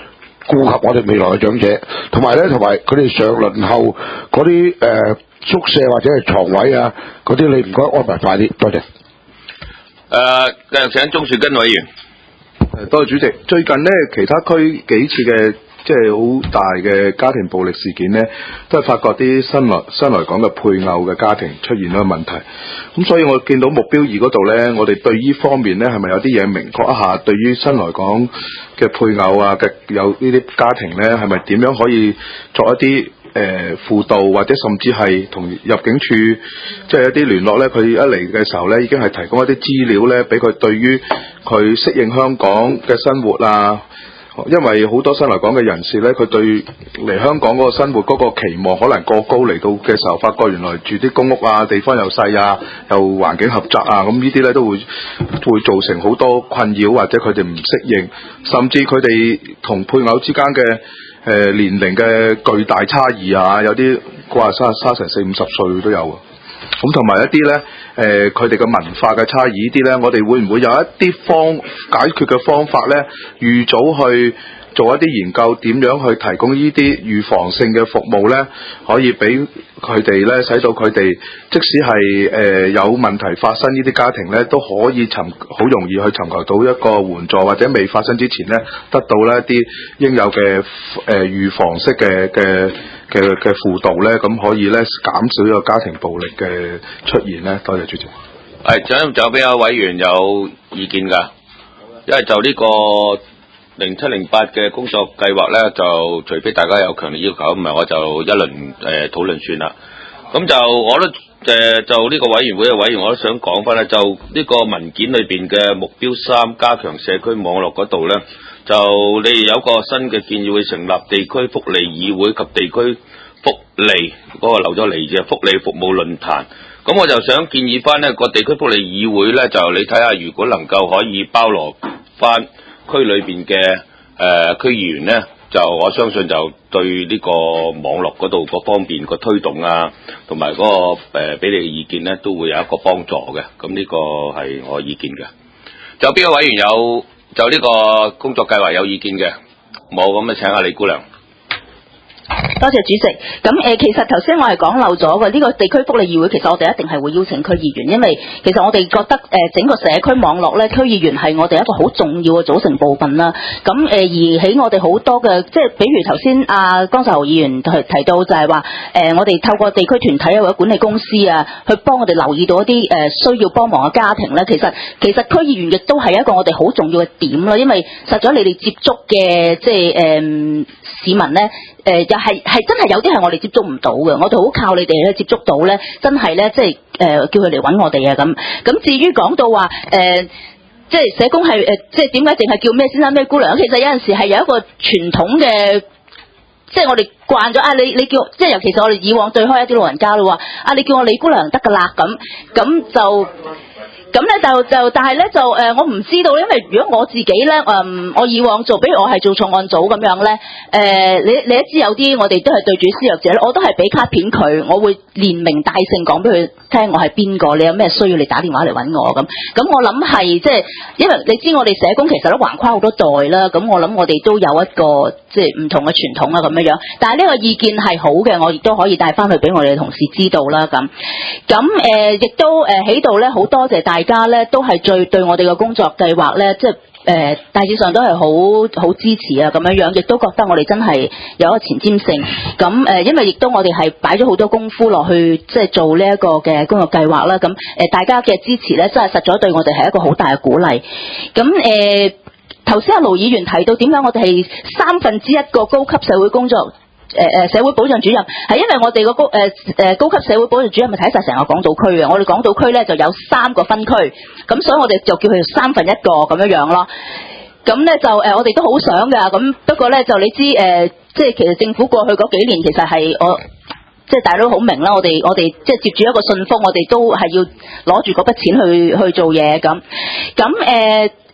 顧及我哋未來嘅長者，同埋咧同埋佢哋上輪候嗰啲誒宿舍或者係床位啊嗰啲，你唔該安排快啲，多謝。 誒，繼續請鍾樹根委員。 誒，多謝主席。最近呢，其他區幾次嘅即係好大嘅家庭暴力事件呢，都係發覺啲新來新來港嘅配偶嘅家庭出現咗問題。咁所以我見到目標二嗰度呢，我哋對呢方面呢，係咪有啲嘢明確一下？對於新來港嘅配偶啊嘅有呢啲家庭呢，係咪點樣可以作一啲誒輔導，或者甚至係同入境處即係一啲聯絡呢？佢一嚟嘅時候呢，已經係提供一啲資料呢，俾佢對於佢適應香港嘅生活啊。因為好多新來港嘅人士呢，佢對嚟香港嗰個生活嗰個期望可能過高，嚟到嘅時候發覺原來住啲公屋啊，地方又細啊，又環境狹窄啊，咁呢啲呢都會會造成好多困擾，或者佢哋唔適應，甚至佢哋同配偶之間嘅誒年齡嘅巨大差異啊，有啲話差差成四五十歲都有啊。咁同埋一啲呢，誒佢哋嘅文化嘅差異呢啲呢，我哋會唔會有一啲方解決嘅方法呢？預早去做一啲研究，點樣去提供呢啲預防性嘅服務呢？可以俾佢哋呢，使到佢哋即使係誒、呃、有問題發生，呢啲家庭呢都可以尋好容易去尋求到一個援助，或者未發生之前呢，得到呢一啲應有嘅誒、呃、預防式嘅嘅嘅嘅輔導咧，咁可以咧減少呢個家庭暴力嘅出現咧。多謝主席。 係，仲有邊有委員有意見㗎？因為就呢個零七零八嘅工作計劃咧，就除非大家有強烈要求，唔係我就一輪誒、呃、討論算啦。咁就我都誒、呃、就呢個委員會嘅委員，我都想講翻咧，就呢個文件裏邊嘅目標三，加強社區網絡嗰度咧。就你哋有個新嘅建議，會成立地區福利議會及地區福利嗰、那個留咗嚟嘅福利服務論壇。咁我就想建議翻呢個地區福利議會呢，就你睇下，如果能夠可以包羅翻區裏邊嘅誒區議員呢，就我相信就對呢個網絡嗰度各方面個推動啊，同埋嗰個誒俾、呃、你嘅意見呢，都會有一個幫助嘅。咁呢個係我意見嘅。就邊個委員有？就呢個工作計劃有意見嘅，冇咁啊，請下李姑娘。 多謝主席。咁誒、呃，其實頭先我係講漏咗嘅，呢、這個地區福利議會其實我哋一定係會邀請區議員，因為其實我哋覺得誒、呃、整個社區網絡咧，區議員係我哋一個好重要嘅組成部分啦。咁誒、呃、而喺我哋好多嘅，即係比如頭先阿江世豪議員提提到就係話誒，我哋透過地區團體啊或者管理公司啊，去幫我哋留意到一啲誒、呃、需要幫忙嘅家庭咧。其實其實區議員亦都係一個我哋好重要嘅點啦，因為實在你哋接觸嘅即係誒、呃、市民咧。誒、呃、又係係真係有啲係我哋接觸唔到嘅，我哋好靠你哋咧接觸到咧，真係咧即係誒、呃、叫佢嚟揾我哋啊咁。咁至於講到話誒、呃，即係社工係誒、呃，即係點解淨係叫咩先生咩姑娘？其實有陣時係有一個傳統嘅，即係我哋慣咗啊！你你叫即係尤其是我哋以往對開一啲老人家咯喎，啊你叫我李姑娘得㗎啦咁，咁就。咁咧就就，但係咧就誒、呃，我唔知道，因為如果我自己咧，嗯，我以往做，比如我係做重案組咁樣咧，誒、呃，你你都知有啲我哋都係對住施虐者咧，我都係俾卡片佢，我會連名帶姓講俾佢聽，我係邊個，你有咩需要，你打電話嚟揾我咁。咁我諗係即係，因為你知我哋社工其實都橫跨好多代啦，咁我諗我哋都有一個即係唔同嘅傳統啊咁樣樣。但係呢個意見係好嘅，我亦都可以帶翻去俾我哋嘅同事知道啦咁。咁誒，亦、呃、都誒喺度咧，好多謝大家咧，都係最對我哋嘅工作計劃咧，即係誒大致上都係好好支持啊咁樣樣，亦都覺得我哋真係有一個前瞻性。咁誒、呃，因為亦都我哋係擺咗好多功夫落去，即係做呢一個嘅工作計劃啦。咁誒、呃，大家嘅支持咧，真係實在對我哋係一個好大嘅鼓勵。咁誒，頭先阿盧議員提到點解我哋係三分之一個高級社會工作。誒誒，社會保障主任係因為我哋個高誒誒高級社會保障主任咪睇晒成個港島區嘅，我哋港島區咧就有三個分區，咁所以我哋就叫佢三分一個咁樣樣咯。咁咧就誒、呃，我哋都好想㗎，咁不過咧就你知誒、呃，即係其實政府過去嗰幾年其實係我即係大家都好明啦，我哋我哋即係接住一個信封，我哋都係要攞住嗰筆錢去去做嘢咁。咁誒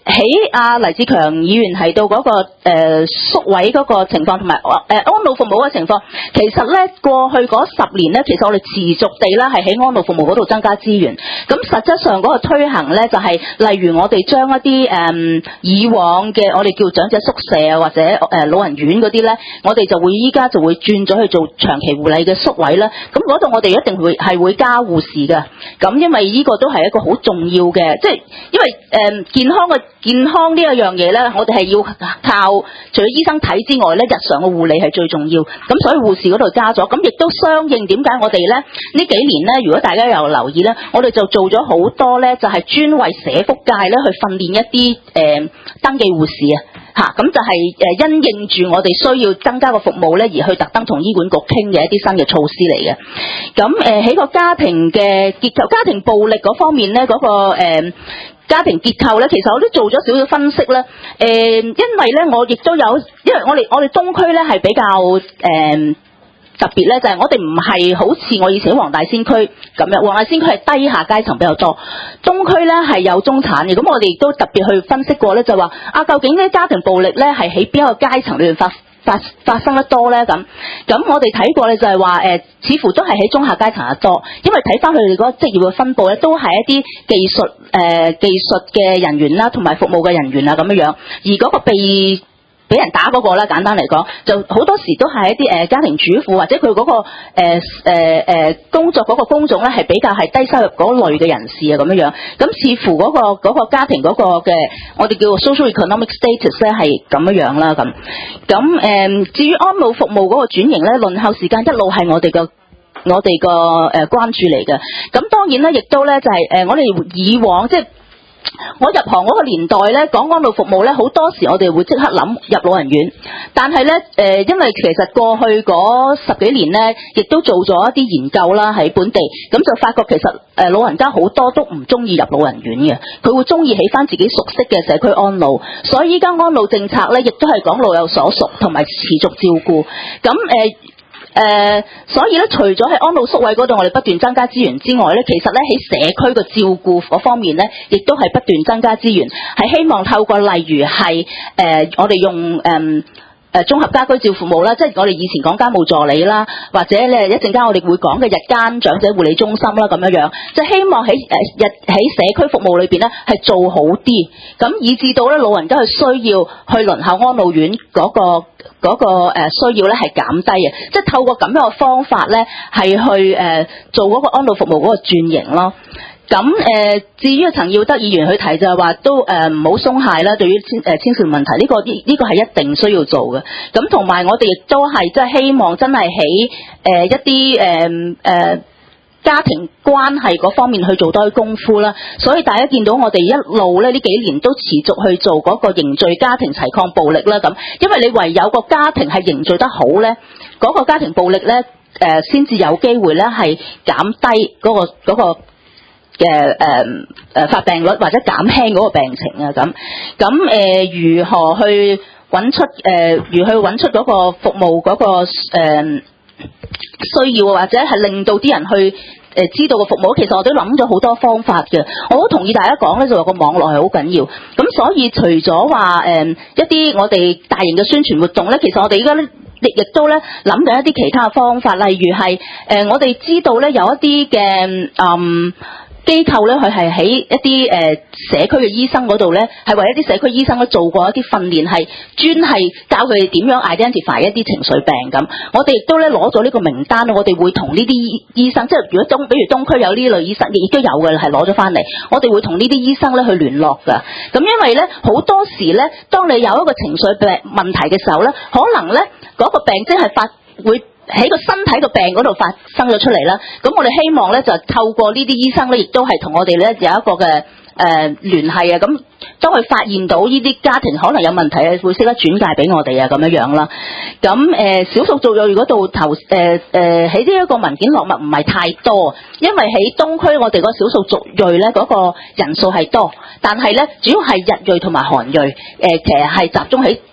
喺阿黎志強議員提到嗰、那個誒、呃、宿位嗰個情況同埋誒安老服務嘅情況，其實咧過去嗰十年咧，其實我哋持續地咧係喺安老服務嗰度增加資源。咁實質上嗰個推行咧就係、是、例如我哋將一啲誒、嗯、以往嘅我哋叫長者宿舍啊或者誒、呃、老人院嗰啲咧，我哋就會依家就會轉咗去做長期護理嘅宿位啦。咁嗰度我哋一定會係會加護士嘅。咁因為呢個都係一個好重要嘅，即係因為誒、呃、健康嘅。健康呢一樣嘢咧，我哋係要靠除咗醫生睇之外咧，日常嘅護理係最重要。咁所以護士嗰度加咗，咁亦都相應點解我哋咧呢幾年咧，如果大家有留意咧，我哋就做咗好多咧，就係、是、專為社福界咧去訓練一啲誒、呃、登記護士啊，嚇咁就係誒因應住我哋需要增加個服務咧，而去特登同醫管局傾嘅一啲新嘅措施嚟嘅。咁誒喺個家庭嘅結構、家庭暴力嗰方面咧，嗰、那個、呃家庭結構咧，其實我都做咗少少分析啦。誒、呃，因為咧，我亦都有，因為我哋我哋東區咧係比較誒、呃、特別咧，就係、是、我哋唔係好似我以前喺黃大仙區咁樣，黃大仙區係低下階層比較多，東區咧係有中產嘅。咁我哋亦都特別去分析過咧，就話啊，究竟呢家庭暴力咧係喺邊一個階層裏面發發發生得多咧？咁咁我哋睇過咧就係話誒，似乎都係喺中下階層得多，因為睇翻佢哋嗰個職業嘅分佈咧，都係一啲技術誒、呃、技術嘅人員啦，同埋服務嘅人員啊咁樣樣，而嗰個被俾人打嗰個啦，簡單嚟講，就好多時都係一啲誒、呃、家庭主婦或者佢嗰、嗰個誒誒誒工作嗰個工種咧係比較係低收入嗰類嘅人士啊咁樣樣，咁似乎嗰、嗰個嗰個家庭嗰個嘅我哋叫做 social economic status 咧係咁樣樣啦咁，咁誒、呃、至於安老服務嗰個轉型咧，輪候時間一路係我哋嘅。我哋個誒關注嚟嘅，咁當然咧，亦都咧就係、是、誒、呃、我哋以往即係我入行嗰個年代咧，講安老服務咧，好多時我哋會即刻諗入老人院，但係咧誒，因為其實過去嗰十幾年咧，亦都做咗一啲研究啦喺本地，咁就發覺其實誒老人家好多都唔中意入老人院嘅，佢會中意起翻自己熟悉嘅社區安老，所以依家安老政策咧，亦都係講老有所屬同埋持續照顧，咁誒。呃誒、呃，所以咧，除咗喺安老宿位嗰度，我哋不斷增加資源之外咧，其實咧喺社區嘅照顧嗰方面咧，亦都係不斷增加資源，係希望透過例如係誒、呃，我哋用誒。呃誒綜合家居照服務啦，即係我哋以前講家務助理啦，或者咧一陣間我哋會講嘅日間長者護理中心啦咁樣樣，即係希望喺誒日喺社區服務裏邊咧係做好啲，咁以至到咧老人家係需要去輪候安老院嗰個嗰個誒需要咧係減低嘅，即係透過咁樣嘅方法咧係去誒做嗰個安老服務嗰個轉型咯。咁誒、呃，至於陳耀德議員去提就係話都誒唔好鬆懈啦，對於青誒青少年問題呢、這個呢呢、這個係一定需要做嘅。咁同埋我哋亦都係即係希望真係喺誒一啲誒誒家庭關係嗰方面去做多啲功夫啦。所以大家見到我哋一路咧呢幾年都持續去做嗰個凝聚家庭齊抗暴力啦咁，因為你唯有個家庭係凝聚得好咧，嗰、那個家庭暴力咧誒先至有機會咧係減低嗰、那個嗰、那個嘅誒誒發病率或者減輕嗰個病情啊咁，咁誒、呃、如何去揾出誒、呃、如何去揾出嗰個服務嗰、嗰個誒、呃、需要，或者係令到啲人去誒、呃、知道個服務，其實我都諗咗好多方法嘅。我好同意大家講咧，就話個網絡係好緊要。咁所以除咗話誒一啲我哋大型嘅宣傳活動咧，其實我哋而家咧亦亦都咧諗緊一啲其他嘅方法，例如係誒、呃、我哋知道咧有一啲嘅嗯。機構咧，佢係喺一啲誒、呃、社區嘅醫生嗰度咧，係為一啲社區醫生咧做過一啲訓練，係專係教佢哋點樣 identify 一啲情緒病咁。我哋亦都咧攞咗呢個名單，我哋會同呢啲醫生，即係如果東，比如東區有呢類醫生，亦都有嘅，係攞咗翻嚟。我哋會同呢啲醫生咧去聯絡㗎。咁因為咧好多時咧，當你有一個情緒病問題嘅時候咧，可能咧嗰、那個病徵係發會喺個身體個病嗰度發生咗出嚟啦，咁我哋希望咧就透過呢啲醫生咧，亦都係同我哋咧有一個嘅誒聯繫啊，咁當佢發現到呢啲家庭可能有問題啊，會識得轉介俾我哋啊，咁樣樣啦。咁誒、呃、少數族裔如果到頭誒誒喺呢一個文件落墨唔係太多，因為喺東區我哋個少數族裔咧嗰個人數係多，但係咧主要係日裔同埋韓裔誒、呃，其實係集中喺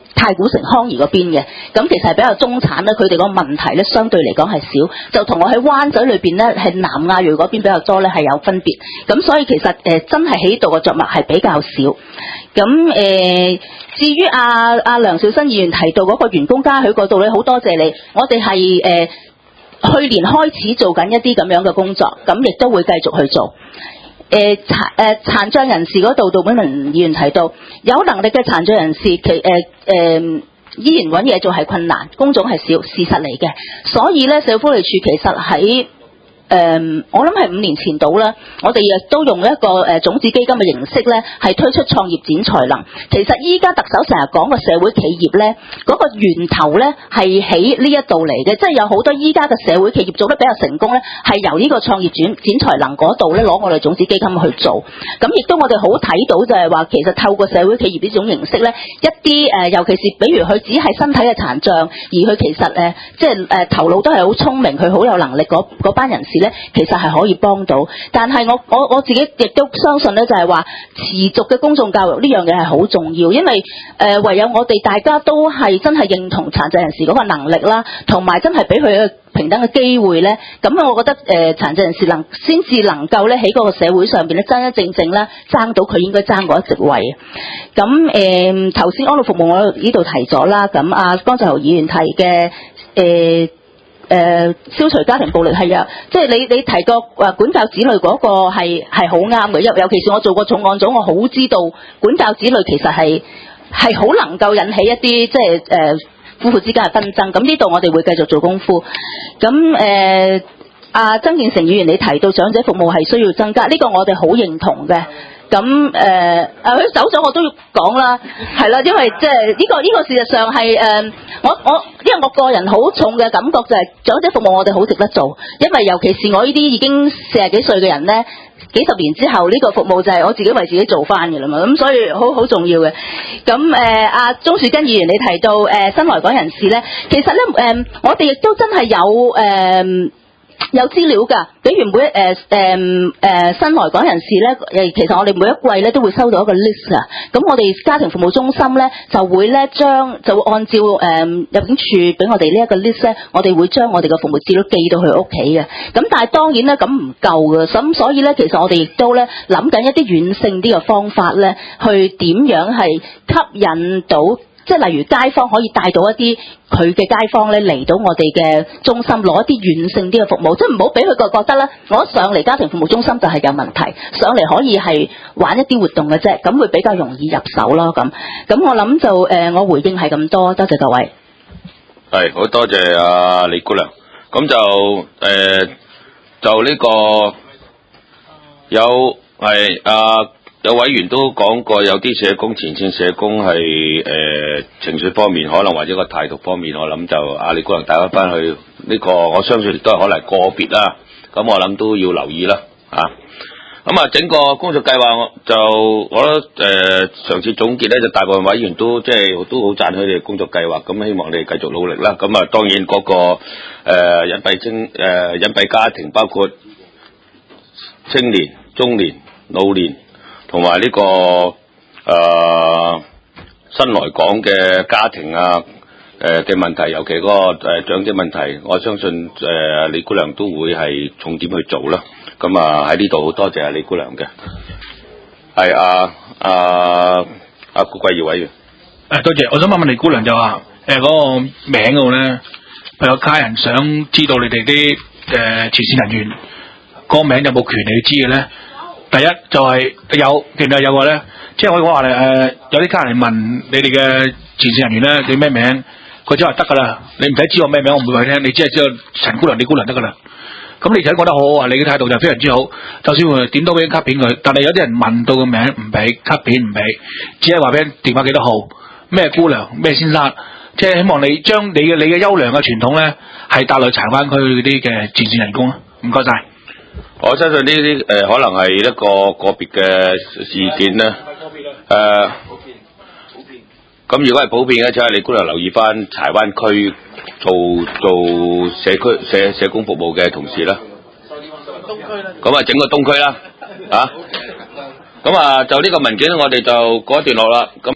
太古城康怡嗰邊嘅，咁其實係比較中產咧，佢哋個問題咧相對嚟講係少，就同我喺灣仔裏邊咧係南亞裔嗰邊比較多咧係有分別，咁所以其實誒、呃、真係喺度嘅作物係比較少。咁誒、呃、至於阿阿梁兆新議員提到嗰個員工嘉許嗰度咧，好多謝你，我哋係誒去年開始做緊一啲咁樣嘅工作，咁亦都會繼續去做。誒殘誒殘障人士嗰度，杜炳文議員提到有能力嘅殘障人士，其誒誒、呃呃、依然揾嘢做係困難，工種係少，事實嚟嘅。所以咧，社會福利署其實喺誒、嗯，我諗係五年前到啦，我哋亦都用一個誒、呃、種子基金嘅形式咧，係推出創業展才能。其實依家特首成日講嘅社會企業咧，嗰、那個源頭咧係喺呢一度嚟嘅，即係有好多依家嘅社會企業做得比較成功咧，係由呢個創業展展才能嗰度咧攞我哋種子基金去做。咁亦都我哋好睇到就係話，其實透過社會企業呢種形式咧，一啲誒、呃，尤其是比如佢只係身體嘅殘障，而佢其實誒、呃、即係誒、呃、頭腦都係好聰明，佢好有能力嗰班人士。其實係可以幫到，但係我我我自己亦都相信咧，就係話持續嘅公眾教育呢樣嘢係好重要，因為誒、呃、唯有我哋大家都係真係認同殘疾人士嗰個能力啦，同埋真係俾佢嘅平等嘅機會咧，咁我覺得誒殘疾人士能先至能夠咧喺嗰個社會上邊咧真真正正咧爭到佢應該爭嗰一席位。咁誒頭先安老服務我呢度提咗啦，咁啊江澤豪議員提嘅誒。呃誒、呃、消除家庭暴力係啊，即係你你提過誒管教子女嗰個係係好啱嘅，尤尤其是我做過重案組，我好知道管教子女其實係係好能夠引起一啲即係誒、呃、夫婦之間嘅紛爭。咁呢度我哋會繼續做功夫。咁誒阿曾建成議員你提到長者服務係需要增加，呢、這個我哋好認同嘅。咁誒，啊佢首長我都要講啦，係啦，因為即係呢個呢、這個事實上係誒、呃，我我因為我個人好重嘅感覺就係、是、長者服務我哋好值得做，因為尤其是我呢啲已經四十幾歲嘅人咧，幾十年之後呢、這個服務就係我自己為自己做翻嘅啦嘛，咁所以好好重要嘅。咁誒，阿鍾樹根議員你提到誒、呃、新來港人士咧，其實咧誒、呃，我哋亦都真係有誒。呃有資料㗎，比如每一誒誒誒新來港人士咧，誒其實我哋每一季咧都會收到一個 list 啊。咁我哋家庭服務中心咧就會咧將就會按照誒、呃、入境處俾我哋呢一個 list 咧，我哋會將我哋嘅服務資料寄到佢屋企嘅。咁但係當然咧咁唔夠嘅，咁所以咧其實我哋亦都咧諗緊一啲軟性啲嘅方法咧，去點樣係吸引到。即係例如街坊可以帶到一啲佢嘅街坊咧嚟到我哋嘅中心攞一啲軟性啲嘅服務，即係唔好俾佢個覺得咧，我一上嚟家庭服務中心就係有問題，上嚟可以係玩一啲活動嘅啫，咁會比較容易入手咯咁。咁我諗就誒、呃，我回應係咁多，多謝各位。 係好多謝阿李姑娘，咁就誒、呃、就呢個有係阿。有委員都講過，有啲社工前線社工係誒、呃、情緒方面，可能或者個態度方面，我諗就阿李姑娘帶翻翻去呢、這個，我相信亦都係可能個別啦。咁我諗都要留意啦，啊！咁啊，整個工作計劃就我覺得誒、呃、上次總結咧，就大部分委員都即係都好讚佢哋工作計劃，咁希望你哋繼續努力啦。咁啊，當然嗰、那個誒、呃、隱蔽青誒、呃、隱蔽家庭，包括青年、中年、老年。同埋呢個誒、呃、新來港嘅家庭啊，誒嘅問題，尤其嗰、那個誒、呃、長者問題，我相信誒、呃、李姑娘都會係重點去做啦。咁啊喺呢度好多謝阿李姑娘嘅，係啊啊啊顧桂耀委員。 誒多謝，我想問問李姑娘就話誒嗰個名嗰度咧，有家人想知道你哋啲誒前線人員嗰個名有冇權利知嘅咧？第一就係、是、有，其實有個咧，即係我講話咧，誒、呃、有啲家人問你哋嘅前線人員咧，你咩名？佢只話得㗎啦，你唔使知我咩名，我唔會話你聽，你只係知道陳姑娘、李姑娘得㗎啦。咁你就講得好好啊，你嘅態度就非常之好。就算會點都俾卡片佢，但係有啲人問到個名唔俾卡片唔俾，只係話俾電話幾多號，咩姑娘咩先生，即係希望你將你嘅你嘅優良嘅傳統咧，係帶來柴灣區嗰啲嘅前線人工啊。唔該晒。 我相信呢啲誒可能係一個個別嘅事件咧，誒，咁如果係普遍嘅，就係李姑娘留意翻柴灣區做做社區社社工服務嘅同事啦。咁啊，整個東區啦，啊，咁啊，就呢個文件我哋就告一段落啦。咁